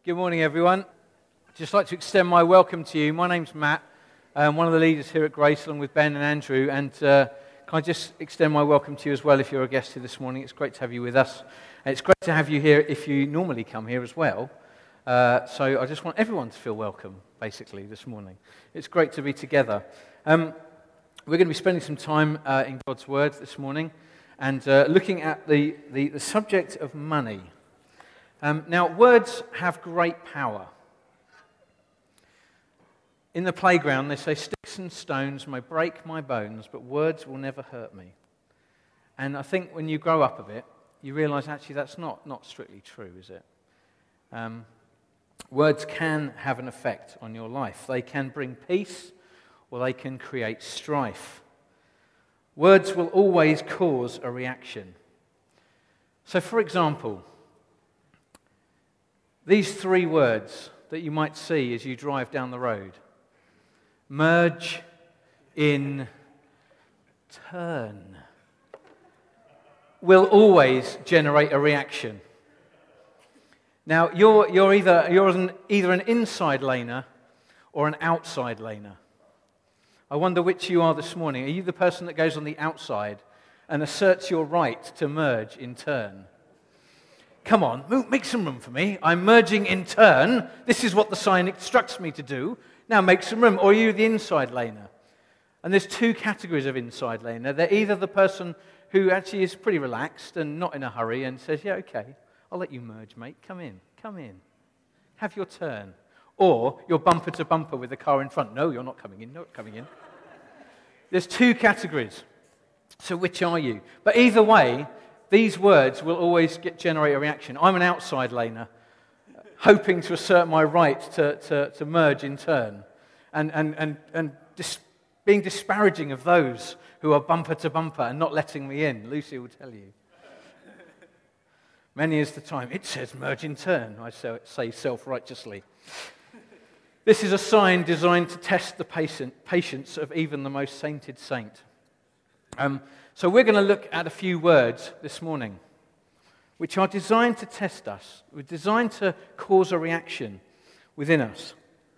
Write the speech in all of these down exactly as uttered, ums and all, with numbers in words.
Good morning, everyone. I'd just like to extend my welcome to you. My name's Matt. I'm one of the leaders here at Grace, along with Ben and Andrew. And uh, can I just extend my welcome to you as well if you're a guest here this morning? It's great to have you with us. And it's great to have you here if you normally come here as well. Uh, so I just want everyone to feel welcome, basically, this morning. It's great to be together. Um, we're going to be spending some time uh, in God's Word this morning and uh, looking at the, the, the subject of money. Um, now, words have great power. In the playground, they say, sticks and stones may break my bones, but words will never hurt me. And I think when you grow up a bit, you realize actually that's not, not strictly true, is it? Um, words can have an effect on your life. They can bring peace, or they can create strife. Words will always cause a reaction. So, for example, these three words that you might see as you drive down the road: merge, in, turn, will always generate a reaction. Now, you're, you're, either, you're an, either an inside laner or an outside laner. I wonder which you are this morning. Are you the person that goes on the outside and asserts your right to merge in turn? Come on, move, make some room for me. I'm merging in turn. This is what the sign instructs me to do. Now make some room. Or are you the inside laner? And there's two categories of inside laner. They're either the person who actually is pretty relaxed and not in a hurry and says, yeah, okay, I'll let you merge, mate. Come in, come in. Have your turn. Or you're bumper to bumper with the car in front. No, you're not coming in, not coming in. There's two categories. So which are you? But either way, these words will always get, generate a reaction. I'm an outside laner, hoping to assert my right to, to, to merge in turn, and, and, and, and dis, being disparaging of those who are bumper to bumper and not letting me in. Lucy will tell you. Many is the time, it says merge in turn, I say self-righteously. This is a sign designed to test the patient, patience of even the most sainted saint. Um, so we're going to look at a few words this morning which are designed to test us, we're designed to cause a reaction within us.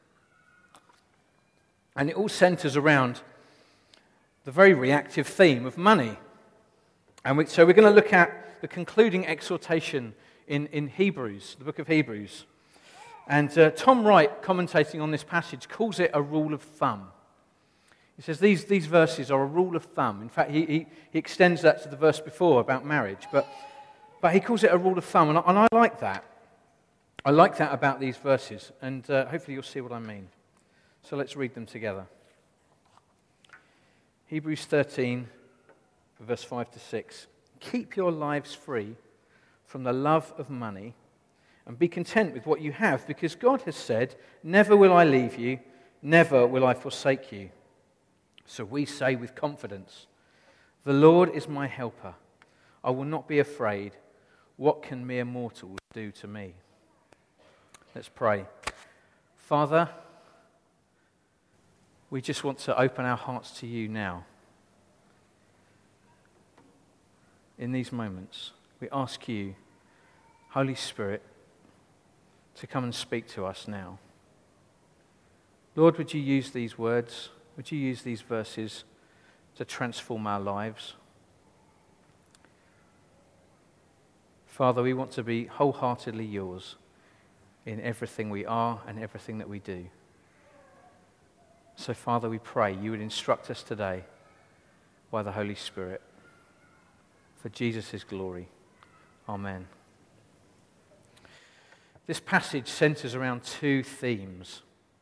And it all centers around the very reactive theme of money. And we, so we're going to look at the concluding exhortation in, in Hebrews, the book of Hebrews. And uh, Tom Wright, commentating on this passage, calls it a rule of thumb. He says these, these verses are a rule of thumb. In fact, he, he, he extends that to the verse before about marriage. But, but he calls it a rule of thumb. And I, and I like that. I like that about these verses. And uh, hopefully you'll see what I mean. So let's read them together. Hebrews thirteen, verse five to six. Keep your lives free from the love of money and be content with what you have, because God has said, never will I leave you, never will I forsake you. So we say with confidence, the Lord is my helper. I will not be afraid. What can mere mortals do to me? Let's pray. Father, we just want to open our hearts to you now. In these moments, we ask you, Holy Spirit, to come and speak to us now. Lord, would you use these words? Would you use these verses to transform our lives? Father, we want to be wholeheartedly yours in everything we are and everything that we do. So, Father, we pray you would instruct us today by the Holy Spirit for Jesus' glory. Amen. This passage centers around two themes.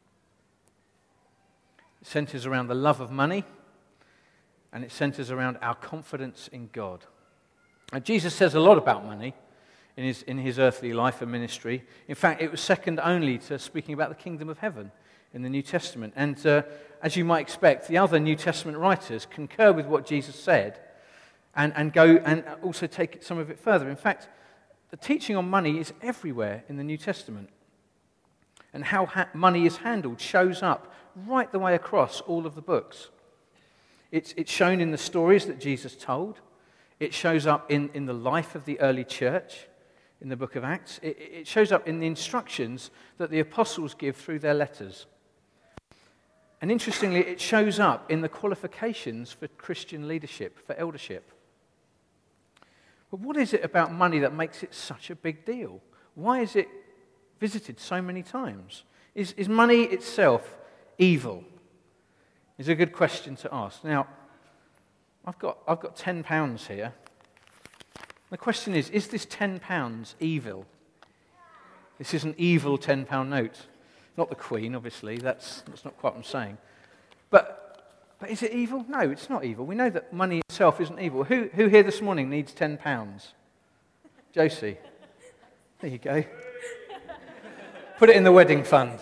It centers around the love of money, and it centers around our confidence in God. And Jesus says a lot about money in his, in his earthly life and ministry. In fact, it was second only to speaking about the kingdom of heaven in the New Testament. And uh, as you might expect, the other New Testament writers concur with what Jesus said and, and go and also take some of it further. In fact, the teaching on money is everywhere in the New Testament. And how ha- money is handled shows up right the way across all of the books. It's, it's shown in the stories that Jesus told. It shows up in, in the life of the early church, in the book of Acts. It, it shows up in the instructions that the apostles give through their letters. And interestingly, it shows up in the qualifications for Christian leadership, for eldership. But what is it about money that makes it such a big deal? Why is it visited so many times? Is, is money itself evil? Is a good question to ask. Now, I've got, I've got ten pounds here. The question is, is this ten pounds evil? This is an evil ten pound note. Not the Queen, obviously. That's, that's not quite what I'm saying. But, but is it evil? No, it's not evil. We know that money itself isn't evil. Who, who here this morning needs ten pounds? Josie. There you go. Put it in the wedding fund.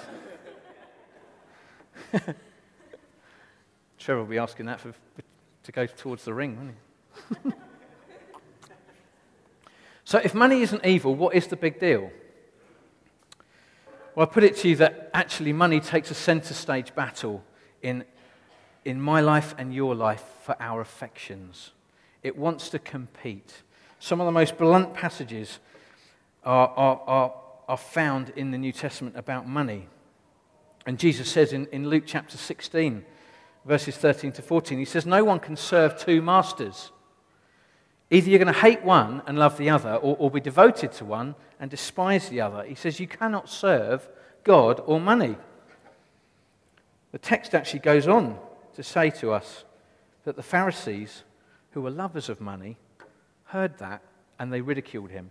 Trevor will be asking that for, to go towards the ring, won't he? So if money isn't evil, what is the big deal? Well, I put it to you that actually money takes a center stage battle in, in my life and your life for our affections. It wants to compete. Some of the most blunt passages are, are, are, are found in the New Testament about money. And Jesus says in, in Luke chapter sixteen, verses thirteen to fourteen, he says, no one can serve two masters. Either you're going to hate one and love the other, or, or be devoted to one and despise the other. He says you cannot serve God or money. The text actually goes on to say to us that the Pharisees, who were lovers of money, heard that and they ridiculed him.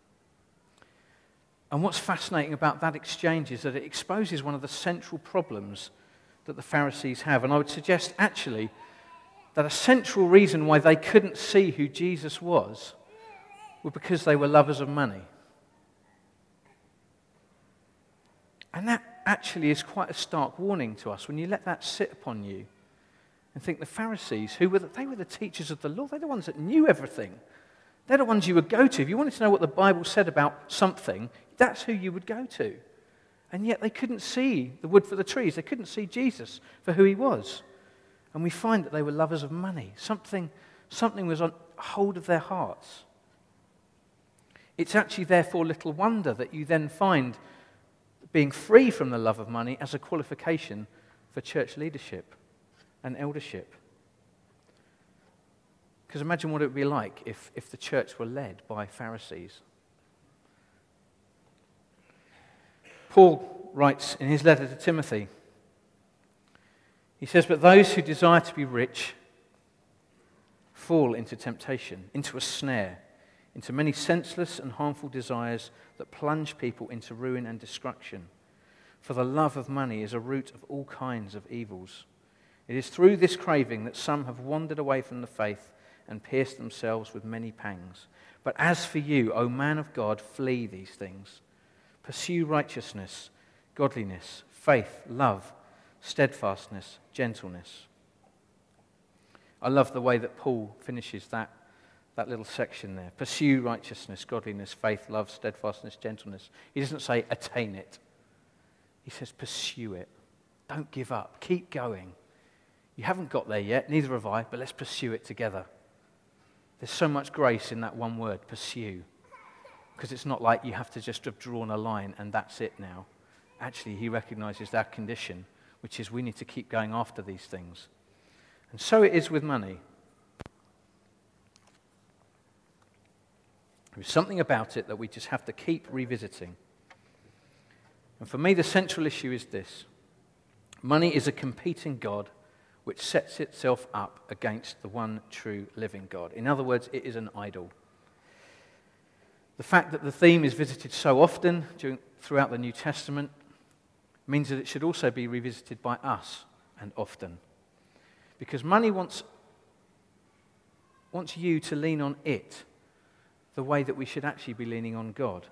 And what's fascinating about that exchange is that it exposes one of the central problems that the Pharisees have. And I would suggest actually that a central reason why they couldn't see who Jesus was was because they were lovers of money. And that actually is quite a stark warning to us when you let that sit upon you and think the Pharisees, who were the, they were the teachers of the law, they're the ones that knew everything. They're the ones you would go to. If you wanted to know what the Bible said about something, that's who you would go to. And yet they couldn't see the wood for the trees. They couldn't see Jesus for who he was. And we find that they were lovers of money. Something, something was on hold of their hearts. It's actually therefore little wonder that you then find being free from the love of money as a qualification for church leadership and eldership. Because imagine what it would be like if, if the church were led by Pharisees. Paul writes in his letter to Timothy, he says, but those who desire to be rich fall into temptation, into a snare, into many senseless and harmful desires that plunge people into ruin and destruction. For the love of money is a root of all kinds of evils. It is through this craving that some have wandered away from the faith and pierced themselves with many pangs. But as for you, O man of God, flee these things. Pursue righteousness, godliness, faith, love, steadfastness, gentleness. I love the way that Paul finishes that, that little section there. Pursue righteousness, godliness, faith, love, steadfastness, gentleness. He doesn't say attain it. He says pursue it. Don't give up. Keep going. You haven't got there yet, neither have I, but let's pursue it together. There's so much grace in that one word, pursue. Because it's not like you have to just have drawn a line and that's it now. Actually, he recognizes that condition, which is we need to keep going after these things. And so it is with money. There's something about it that we just have to keep revisiting. And for me, the central issue is this. Money is a competing God which sets itself up against the one true living God. In other words, it is an idol. The fact that the theme is visited so often during, throughout the New Testament means that it should also be revisited by us and often. Because money wants, wants you to lean on it the way that we should actually be leaning on God.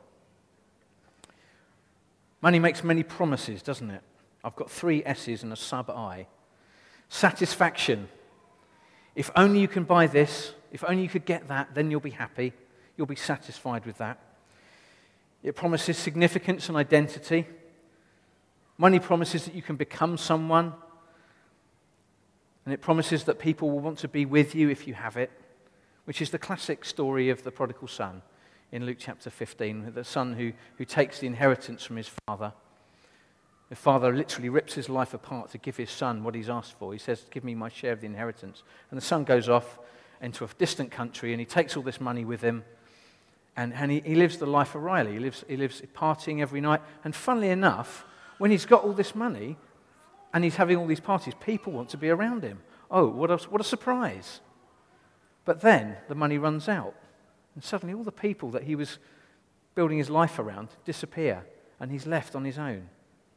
Money makes many promises, doesn't it? I've got three S's and a sub-I. Satisfaction. If only you can buy this, if only you could get that, then you'll be happy. You'll be satisfied with that. It promises significance and identity. Money promises that you can become someone. And it promises that people will want to be with you if you have it, which is the classic story of the prodigal son in Luke chapter fifteen, the son who, who takes the inheritance from his father. The father literally rips his life apart to give his son what he's asked for. He says, give me my share of the inheritance. And the son goes off into a distant country, and he takes all this money with him, and, and he, he lives the life of Riley. He lives, he lives partying every night. And funnily enough, when he's got all this money, and he's having all these parties, people want to be around him. Oh, what a, what a surprise. But then the money runs out, and suddenly all the people that he was building his life around disappear, and he's left on his own.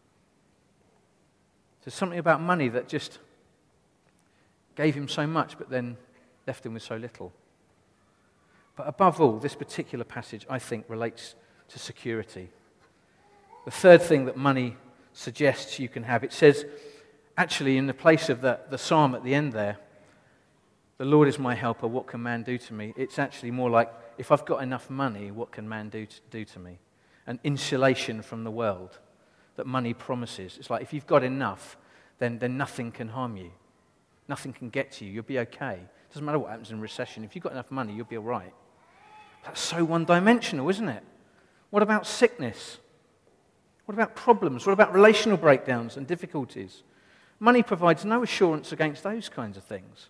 There's something about money that just gave him so much, but then left him with so little. But above all, this particular passage, I think, relates to security. The third thing that money suggests you can have, it says, actually, in the place of the, the psalm at the end there, the Lord is my helper, what can man do to me? It's actually more like, if I've got enough money, what can man do to, do to me? An insulation from the world that money promises. It's like, if you've got enough, then, then nothing can harm you. Nothing can get to you. You'll be okay. It doesn't matter what happens in recession. If you've got enough money, you'll be all right. That's so one-dimensional, isn't it? What about sickness? What about problems? What about relational breakdowns and difficulties? Money provides no assurance against those kinds of things.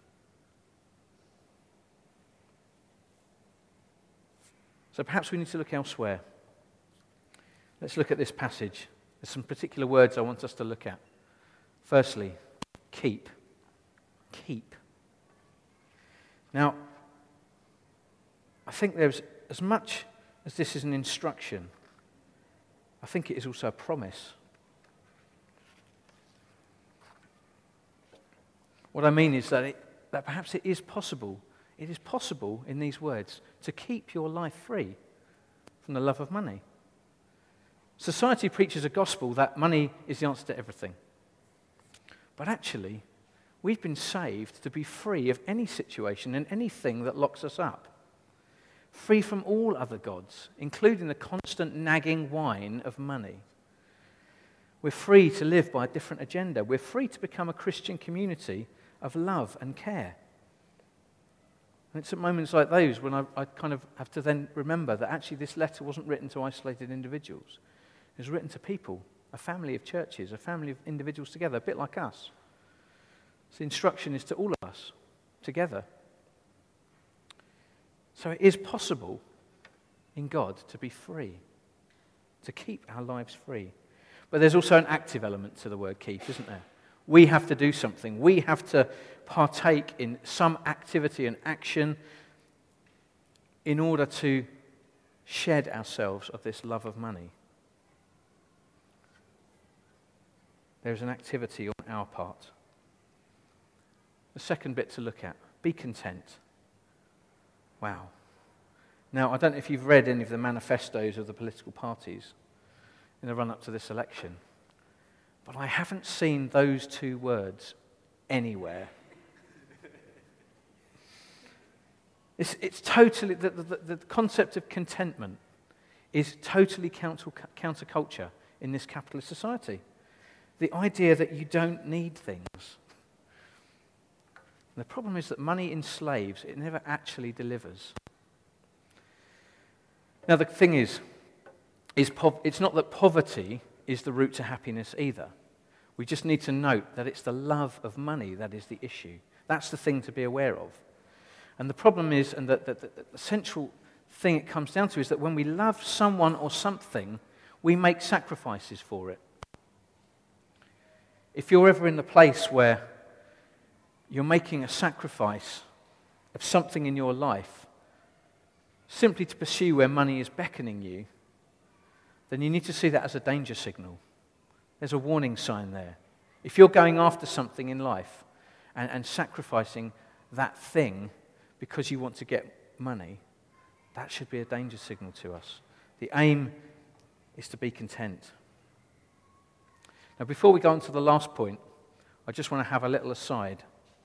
So perhaps we need to look elsewhere. Let's look at this passage. There's some particular words I want us to look at. Firstly, keep. Keep. Now, I think there's, as much as this is an instruction, I think it is also a promise. What I mean is that, it, that perhaps it is possible, it is possible in these words to keep your life free from the love of money. Society preaches a gospel that money is the answer to everything. But actually, we've been saved to be free of any situation and anything that locks us up. Free from all other gods, including the constant nagging whine of money. We're free to live by a different agenda. We're free to become a Christian community of love and care. And it's at moments like those when I, I kind of have to then remember that actually this letter wasn't written to isolated individuals. It was written to people, a family of churches, a family of individuals together, a bit like us. So the instruction is to all of us, together. So it is possible in God to be free, to keep our lives free. But there's also an active element to the word keep, isn't there? We have to do something. We have to partake in some activity and action in order to shed ourselves of this love of money. There's an activity on our part. The second bit to look at, be content. Wow. Now, I don't know if you've read any of the manifestos of the political parties in the run-up to this election, but I haven't seen those two words anywhere. It's, it's totally, the, the, the concept of contentment is totally counter, counterculture in this capitalist society. The idea that you don't need things. And the problem is that money enslaves, it never actually delivers. Now the thing is, is po- it's not that poverty is the route to happiness either. We just need to note that it's the love of money that is the issue. That's the thing to be aware of. And the problem is, and the, the, the, the central thing it comes down to is that when we love someone or something, we make sacrifices for it. If you're ever in the place where you're making a sacrifice of something in your life simply to pursue where money is beckoning you, then you need to see that as a danger signal. There's a warning sign there. If you're going after something in life and, and sacrificing that thing because you want to get money, that should be a danger signal to us. The aim is to be content. Now, before we go on to the last point, I just want to have a little aside.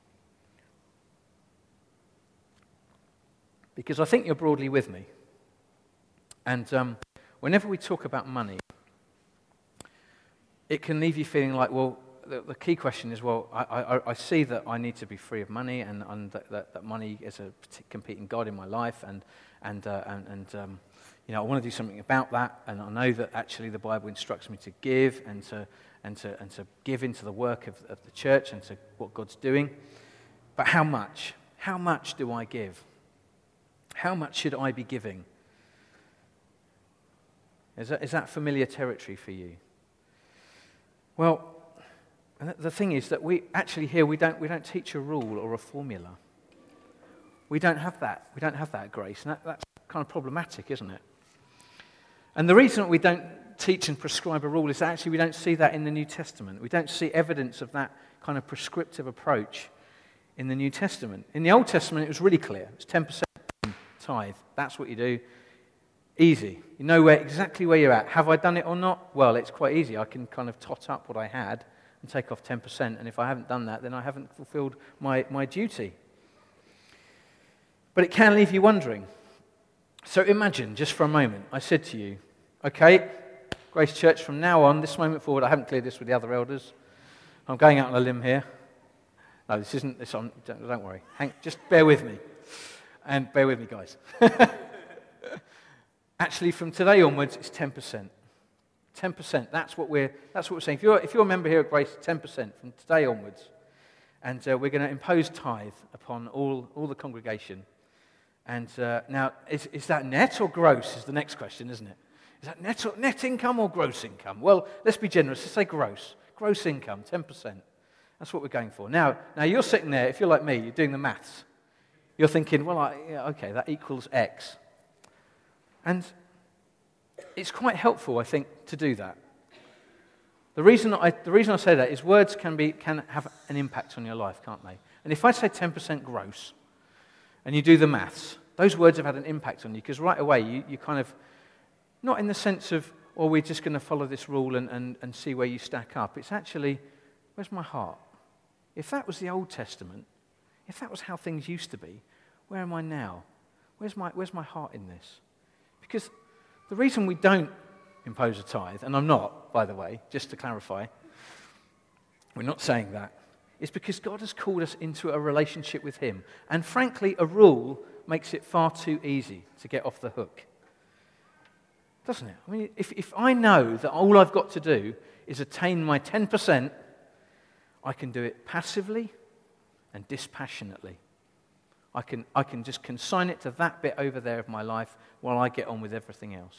Because I think you're broadly with me. And um, whenever we talk about money, it can leave you feeling like, well, the, the key question is, well, I, I, I see that I need to be free of money and, and that, that, that money is a competing God in my life, and, and, uh, and, and um, you know, I want to do something about that, and I know that actually the Bible instructs me to give and to, and to, and to give into the work of, of the church and to what God's doing. But how much? How much do I give? How much should I be giving? Is that, is that familiar territory for you? Well, the thing is that we actually here we don't we don't teach a rule or a formula. We don't have that. We don't have that at Grace, and that, that's kind of problematic, isn't it? And the reason that we don't teach and prescribe a rule is that actually we don't see that in the New Testament. We don't see evidence of that kind of prescriptive approach in the New Testament. In the Old Testament, it was really clear. It's ten percent tithe. That's what you do. Easy. You know where exactly where you're at. Have I done it or not? Well, it's quite easy. I can kind of tot up what I had and take off ten percent, and if I haven't done that, then I haven't fulfilled my, my duty. But it can leave you wondering. So imagine, just for a moment, I said to you, okay, Grace Church, from now on, this moment forward, I haven't cleared this with the other elders. I'm going out on a limb here. No, this isn't, this on, don't, don't worry. Hang, just bear with me. And bear with me, guys. Actually, from today onwards, it's ten percent. ten percent, that's what we're, that's what we're saying. If you're, if you're a member here at Grace, ten percent from today onwards. And uh, we're going to impose tithe upon all, all the congregation. And uh, now, is, is that net or gross is the next question, isn't it? Is that net, or, net income or gross income? Well, let's be generous. Let's say gross. Gross income, ten percent. That's what we're going for. Now, now you're sitting there, if you're like me, you're doing the maths. You're thinking, well, I, yeah, okay, that equals X. And it's quite helpful, I think, to do that. The reason I, the reason I say that is words can be can have an impact on your life, can't they? And if I say ten percent gross, and you do the maths, those words have had an impact on you, because right away you, you kind of, not in the sense of, well, we're just going to follow this rule and, and, and see where you stack up. It's actually, where's my heart? If that was the Old Testament, if that was how things used to be, where am I now? Where's my, where's my heart in this? Because the reason we don't impose a tithe, and I'm not, by the way, just to clarify, we're not saying that, is because God has called us into a relationship with Him. And frankly, a rule makes it far too easy to get off the hook. Doesn't it? I mean, if, if I know that all I've got to do is attain my ten percent, I can do it passively and dispassionately. I can, I can just consign it to that bit over there of my life while I get on with everything else.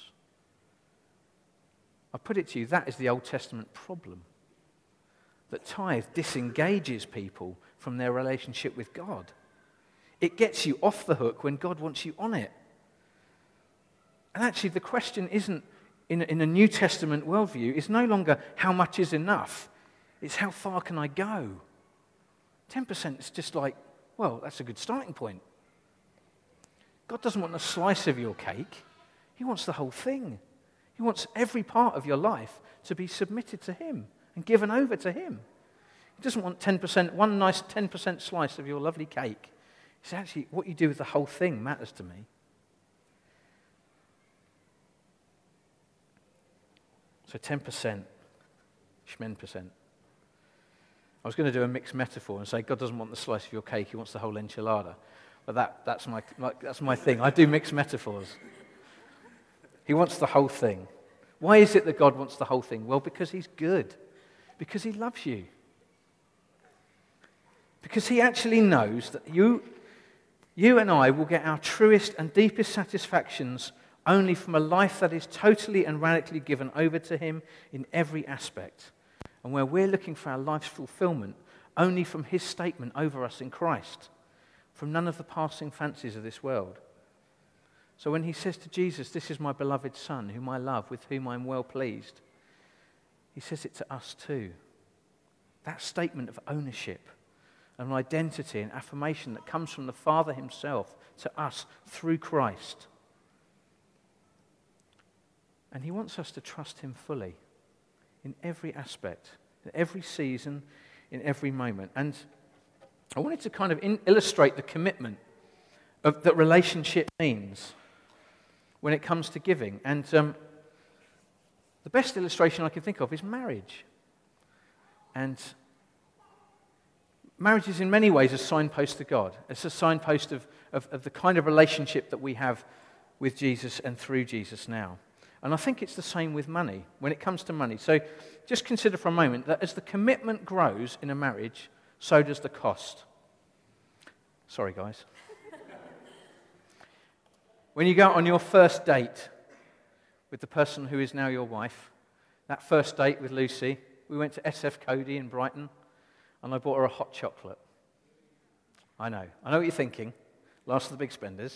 I put it to you, that is the Old Testament problem. That tithe disengages people from their relationship with God. It gets you off the hook when God wants you on it. And actually the question isn't, in, in a New Testament worldview, is no longer how much is enough. It's how far can I go? ten percent is just like, well, that's a good starting point. God doesn't want a slice of your cake. He wants the whole thing. He wants every part of your life to be submitted to Him and given over to Him. He doesn't want ten percent, one nice ten percent slice of your lovely cake. It's actually what you do with the whole thing matters to me. So ten percent, shmen percent. I was going to do a mixed metaphor and say God doesn't want the slice of your cake, He wants the whole enchilada. But that, that's, my, my, that's my thing. I do mixed metaphors. He wants the whole thing. Why is it that God wants the whole thing? Well, because He's good. Because He loves you. Because He actually knows that you, you and I will get our truest and deepest satisfactions only from a life that is totally and radically given over to Him in every aspect. And where we're looking for our life's fulfillment only from His statement over us in Christ, from none of the passing fancies of this world. So when He says to Jesus, "This is my beloved Son, whom I love, with whom I'm well pleased," He says it to us too. That statement of ownership, an identity, an affirmation that comes from the Father Himself to us through Christ. And He wants us to trust Him fully in every aspect, in every season, in every moment. And I wanted to kind of in- illustrate the commitment of, that relationship means when it comes to giving. And um, the best illustration I can think of is marriage. And marriage is in many ways a signpost to God. It's a signpost of, of, of the kind of relationship that we have with Jesus and through Jesus now. And I think it's the same with money, when it comes to money. So just consider for a moment that as the commitment grows in a marriage, so does the cost. Sorry, guys. When you go on your first date with the person who is now your wife, that first date with Lucy, we went to S F Cody in Brighton, and I bought her a hot chocolate. I know. I know what you're thinking. Last of the big spenders.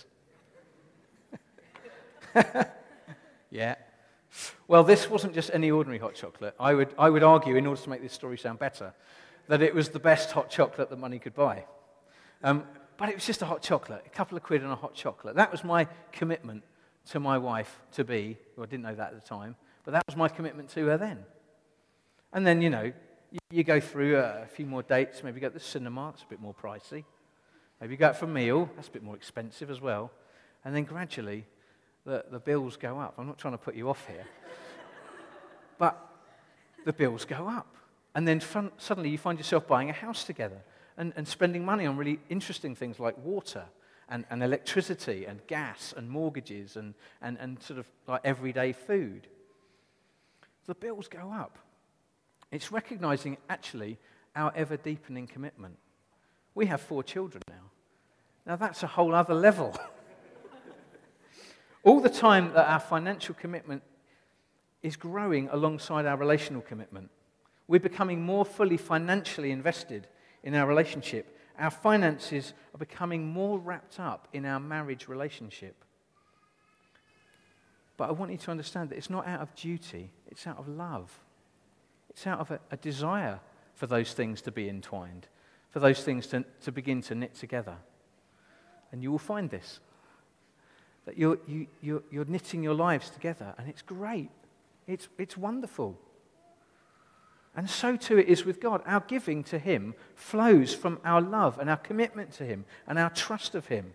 Yeah. Well, this wasn't just any ordinary hot chocolate. I would, I would argue, in order to make this story sound better, that it was the best hot chocolate that money could buy. Um, but it was just a hot chocolate, a couple of quid and a hot chocolate. That was my commitment to my wife to be. Well, I didn't know that at the time, but that was my commitment to her then. And then, you know, you, you go through a, a few more dates. Maybe you go to the cinema. It's a bit more pricey. Maybe you go out for a meal. That's a bit more expensive as well. And then gradually, the, the bills go up. I'm not trying to put you off here. But the bills go up. And then fun, suddenly you find yourself buying a house together and, and spending money on really interesting things like water and, and electricity and gas and mortgages and, and, and sort of like everyday food. The bills go up. It's recognizing actually our ever-deepening commitment. We have four children now. Now that's a whole other level. All the time that our financial commitment is growing alongside our relational commitment. We're becoming more fully financially invested in our relationship. Our finances are becoming more wrapped up in our marriage relationship. But I want you to understand that it's not out of duty, it's out of love. It's out of a, a desire for those things to be entwined, for those things to, to begin to knit together. And you will find this, that you're, you, you're, you're knitting your lives together, and it's great. It's, it's wonderful. And so too it is with God. Our giving to Him flows from our love and our commitment to Him and our trust of Him.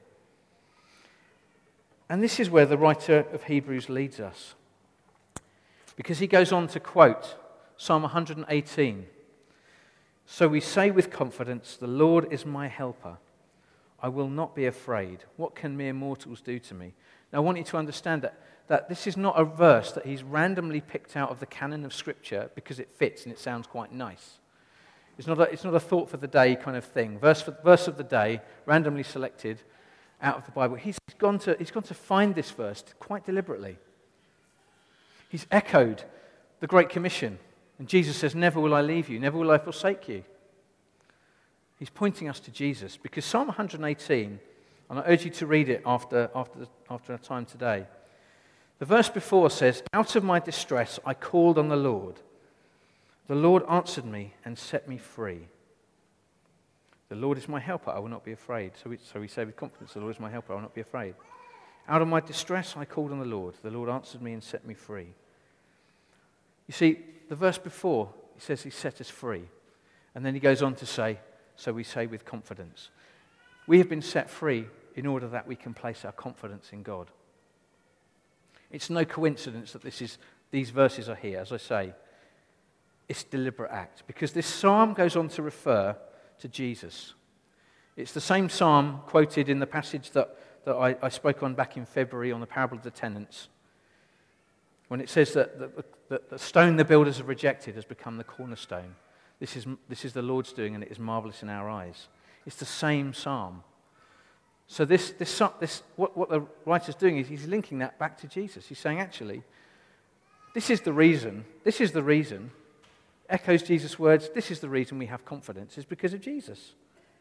And this is where the writer of Hebrews leads us. Because he goes on to quote Psalm one eighteen. So we say with confidence, the Lord is my helper. I will not be afraid. What can mere mortals do to me? Now I want you to understand that, that this is not a verse that he's randomly picked out of the canon of Scripture because it fits and it sounds quite nice. It's not a, it's not a thought for the day kind of thing. Verse, for, verse of the day, randomly selected out of the Bible. He's gone to, he's gone to find this verse quite deliberately. He's echoed the Great Commission. And Jesus says, never will I leave you, never will I forsake you. He's pointing us to Jesus because Psalm one eighteen, and I urge you to read it after, after, after our time today. The verse before says, out of my distress I called on the Lord. The Lord answered me and set me free. The Lord is my helper, I will not be afraid. So we, so we say with confidence, the Lord is my helper, I will not be afraid. Out of my distress I called on the Lord. The Lord answered me and set me free. You see, the verse before, he says he set us free. And then he goes on to say, so we say with confidence. We have been set free in order that we can place our confidence in God. It's no coincidence that this is, these verses are here, as I say. It's a deliberate act, because this psalm goes on to refer to Jesus. It's the same psalm quoted in the passage that, that I, I spoke on back in February on the parable of the tenants, when it says that the, the, the stone the builders have rejected has become the cornerstone. This is, this is the Lord's doing, and it is marvelous in our eyes. It's the same psalm. So this, this, this, what, what the writer's doing is he's linking that back to Jesus. He's saying, actually, this is the reason, this is the reason, echoes Jesus' words, this is the reason we have confidence, is because of Jesus.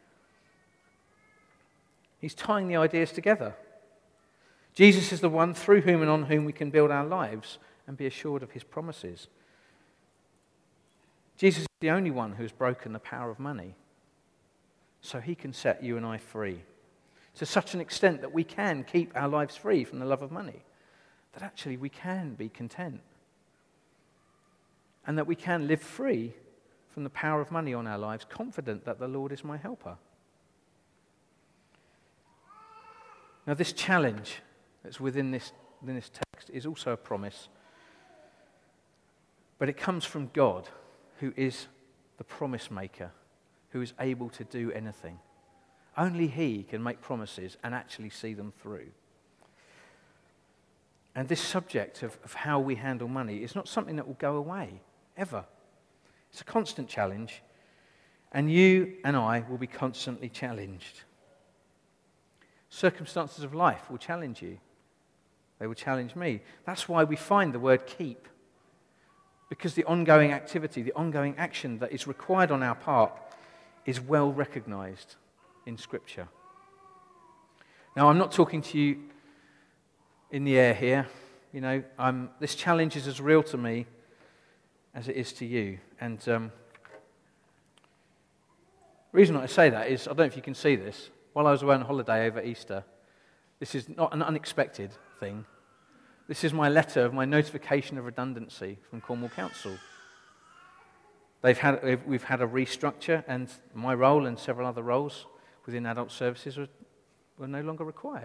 He's tying the ideas together. Jesus is the one through whom and on whom we can build our lives and be assured of His promises. Jesus is the only one who has broken the power of money, so He can set you and I free to such an extent that we can keep our lives free from the love of money, that actually we can be content, and that we can live free from the power of money on our lives, confident that the Lord is my helper. Now this challenge that's within this, within this text is also a promise, but it comes from God, who is the promise maker, who is able to do anything. Only He can make promises and actually see them through. And this subject of, of how we handle money is not something that will go away, ever. It's a constant challenge, and you and I will be constantly challenged. Circumstances of life will challenge you. They will challenge me. That's why we find the word keep. Because the ongoing activity, the ongoing action that is required on our part is well recognized in Scripture. Now, I'm not talking to you in the air here. You know, I'm, this challenge is as real to me as it is to you. And um, the reason I say that is, I don't know if you can see this, while I was away on holiday over Easter, this is not an unexpected thing. This is my letter of my notification of redundancy from Cornwall Council. They've had, we've had a restructure, and my role and several other roles within adult services were, were no longer required.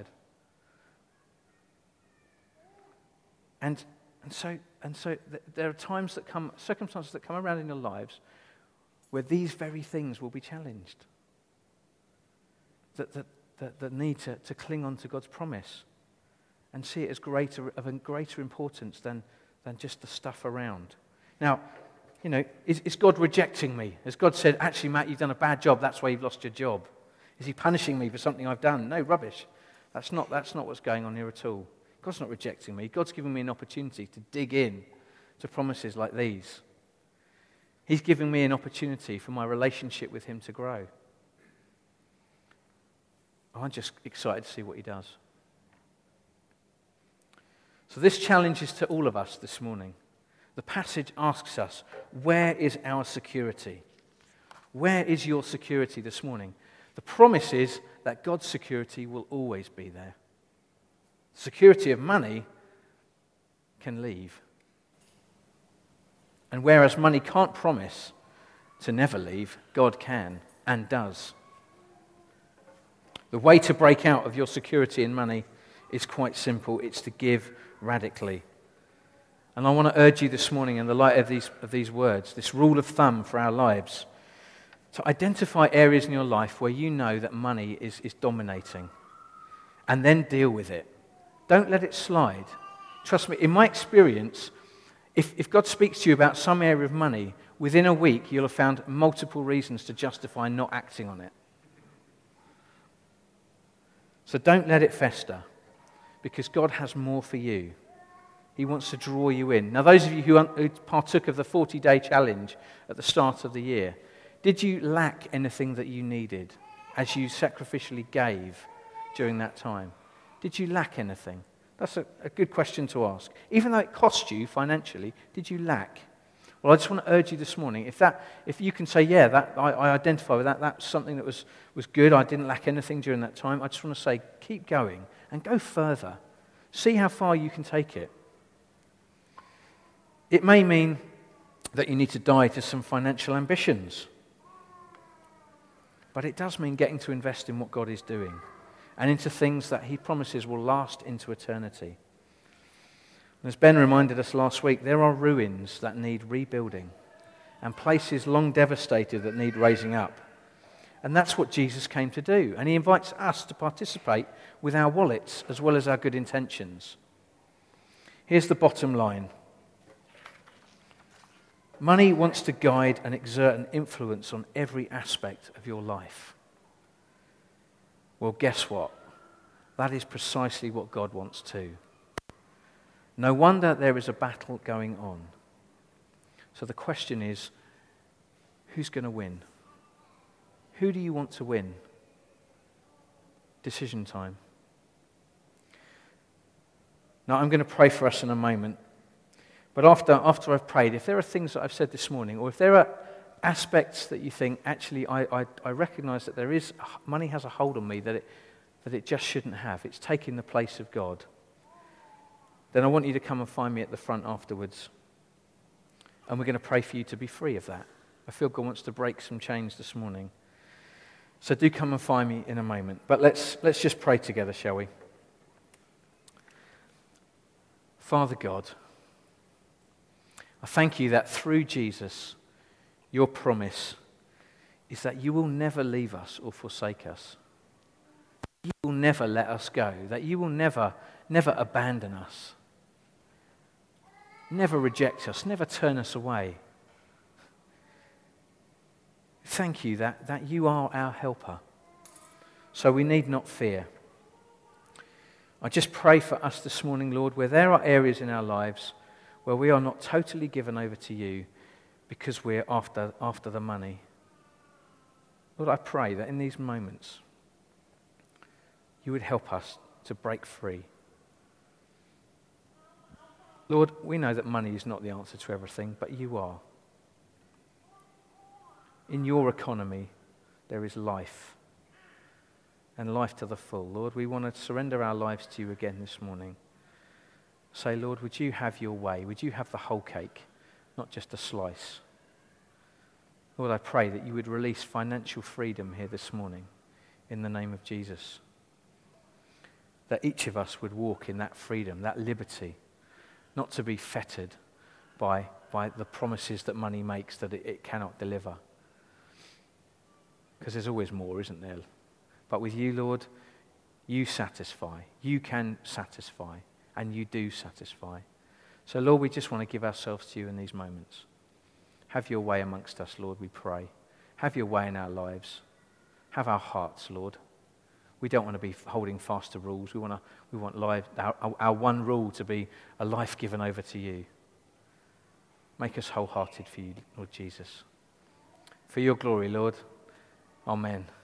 And and so and so th- there are times that come, circumstances that come around in your lives where these very things will be challenged. That that that, that need to, to cling on to God's promise and see it as greater of a greater importance than, than just the stuff around. Now, you know, is, is God rejecting me? Has God said, actually, Matt, you've done a bad job, that's why you've lost your job? Is he punishing me for something I've done? No, rubbish. That's not, that's not what's going on here at all. God's not rejecting me. God's giving me an opportunity to dig in to promises like these. He's giving me an opportunity for my relationship with him to grow. I'm just excited to see what he does. So this challenge is to all of us this morning. The passage asks us, where is our security? Where is your security this morning? The promise is that God's security will always be there. Security of money can leave. And whereas money can't promise to never leave, God can and does. The way to break out of your security in money is quite simple. It's to give radically. And I want to urge you this morning, in the light of these, of these words, this rule of thumb for our lives, to identify areas in your life where you know that money is, is dominating, and then deal with it. Don't let it slide. Trust me, in my experience, if, if God speaks to you about some area of money, within a week you'll have found multiple reasons to justify not acting on it. So don't let it fester, because God has more for you. He wants to draw you in. Now, those of you who, who partook of the forty-day challenge at the start of the year, did you lack anything that you needed as you sacrificially gave during that time? Did you lack anything? That's a, a good question to ask. Even though it cost you financially, did you lack? Well, I just want to urge you this morning, if that, if you can say, yeah, that I, I identify with that, that's something that was, was good, I didn't lack anything during that time, I just want to say, keep going and go further. See how far you can take it. It may mean that you need to die to some financial ambitions, but it does mean getting to invest in what God is doing and into things that he promises will last into eternity. And as Ben reminded us last week, there are ruins that need rebuilding and places long devastated that need raising up. And that's what Jesus came to do. And he invites us to participate with our wallets as well as our good intentions. Here's the bottom line. Money wants to guide and exert an influence on every aspect of your life. Well, guess what? That is precisely what God wants too. No wonder there is a battle going on. So the question is, who's going to win? Who do you want to win? Decision time. Now, I'm going to pray for us in a moment. But after, after I've prayed, if there are things that I've said this morning, or if there are aspects that you think, actually, I, I, I recognize that there is, money has a hold on me that it, that it just shouldn't have. It's taking the place of God. Then I want you to come and find me at the front afterwards. And we're going to pray for you to be free of that. I feel God wants to break some chains this morning. So do come and find me in a moment. But let's, let's just pray together, shall we? Father God, I thank you that through Jesus, your promise is that you will never leave us or forsake us. You will never let us go, that you will never, never abandon us. never reject us, never turn us away. Thank you that, that you are our helper. So we need not fear. I just pray for us this morning, Lord, where there are areas in our lives where we are not totally given over to you because we're after, after the money. Lord, I pray that in these moments you would help us to break free. Lord, we know that money is not the answer to everything, but you are. In your economy, there is life, and life to the full. Lord, we want to surrender our lives to you again this morning. Say, Lord, would you have your way? Would you have the whole cake, not just a slice? Lord, I pray that you would release financial freedom here this morning in the name of Jesus. That each of us would walk in that freedom, that liberty, not to be fettered by, by the promises that money makes that it, it cannot deliver. Because there's always more, isn't there? But with you, Lord, you satisfy. You can satisfy, and you do satisfy. So, Lord, we just want to give ourselves to you in these moments. Have your way amongst us, Lord, we pray. Have your way in our lives. Have our hearts, Lord. We don't want to be holding fast to rules. We want to, we want life, our, our one rule to be a life given over to you. Make us wholehearted for you, Lord Jesus. For your glory, Lord. Amen.